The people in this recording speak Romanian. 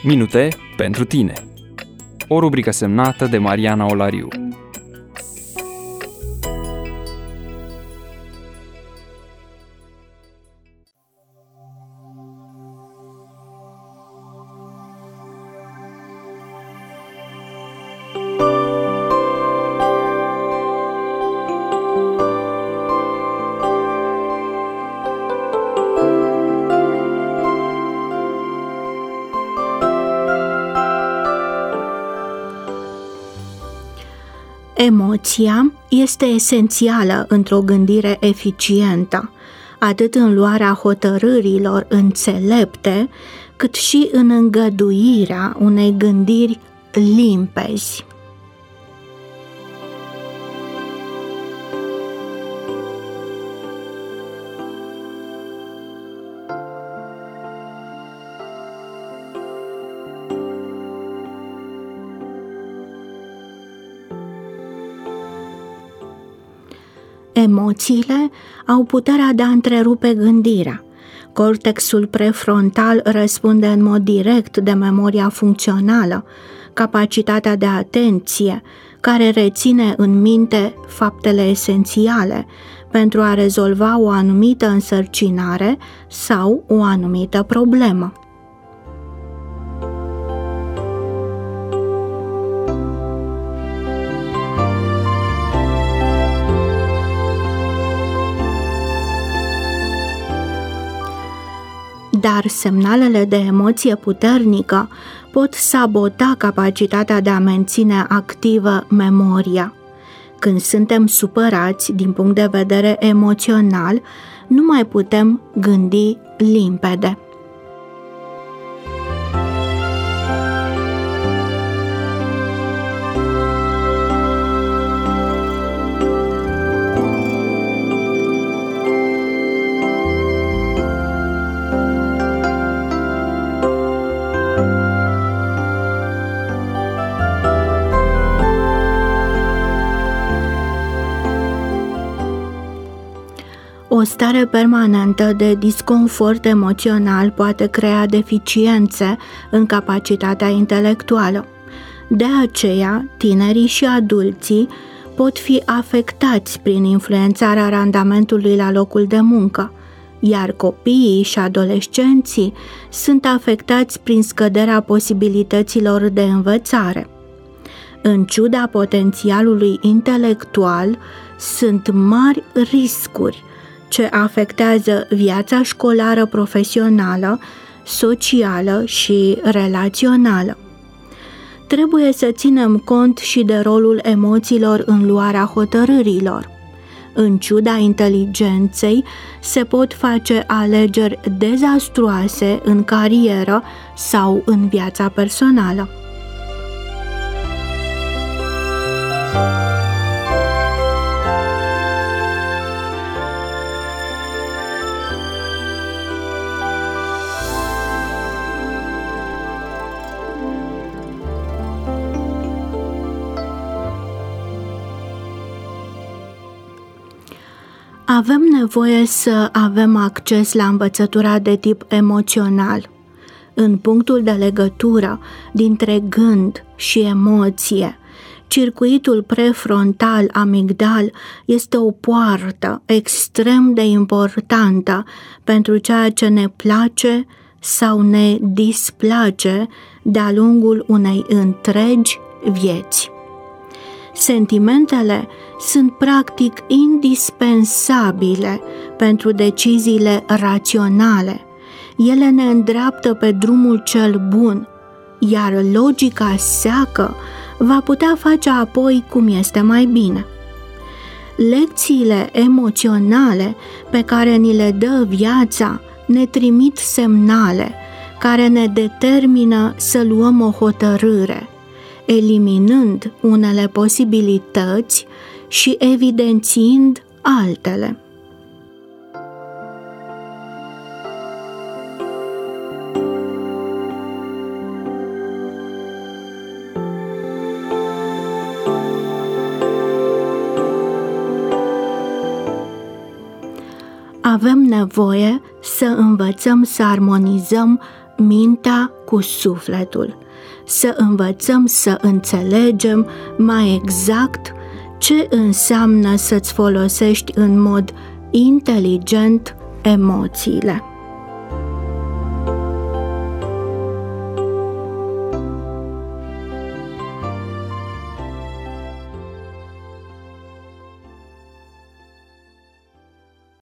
Minute pentru tine. O rubrică semnată de Mariana Olariu. Emoția este esențială într-o gândire eficientă, atât în luarea hotărârilor înțelepte, cât și în îngăduirea unei gândiri limpezi. Emoțiile au puterea de a întrerupe gândirea. Cortexul prefrontal răspunde în mod direct de memoria funcțională, capacitatea de atenție, care reține în minte faptele esențiale pentru a rezolva o anumită însărcinare sau o anumită problemă. Dar semnalele de emoție puternică pot sabota capacitatea de a menține activă memoria. Când suntem supărați din punct de vedere emoțional, nu mai putem gândi limpede. O stare permanentă de disconfort emoțional poate crea deficiențe în capacitatea intelectuală. De aceea, tinerii și adulții pot fi afectați prin influențarea randamentului la locul de muncă, iar copiii și adolescenții sunt afectați prin scăderea posibilităților de învățare. În ciuda potențialului intelectual, sunt mari riscuri ce afectează viața școlară, profesională, socială și relațională. Trebuie să ținem cont și de rolul emoțiilor în luarea hotărârilor. În ciuda inteligenței, se pot face alegeri dezastruoase în carieră sau în viața personală. Avem nevoie să avem acces la învățătura de tip emoțional. În punctul de legătură dintre gând și emoție, circuitul prefrontal amigdal este o poartă extrem de importantă pentru ceea ce ne place sau ne displace de-a lungul unei întregi vieți. Sentimentele sunt practic indispensabile pentru deciziile raționale. Ele ne îndreaptă pe drumul cel bun, iar logica seacă va putea face apoi cum este mai bine. Lecțiile emoționale pe care ni le dă viața ne trimit semnale care ne determină să luăm o hotărâre, eliminând unele posibilități și evidențiind altele. Avem nevoie să învățăm să armonizăm mintea cu sufletul, să învățăm să înțelegem mai exact ce înseamnă să-ți folosești în mod inteligent emoțiile.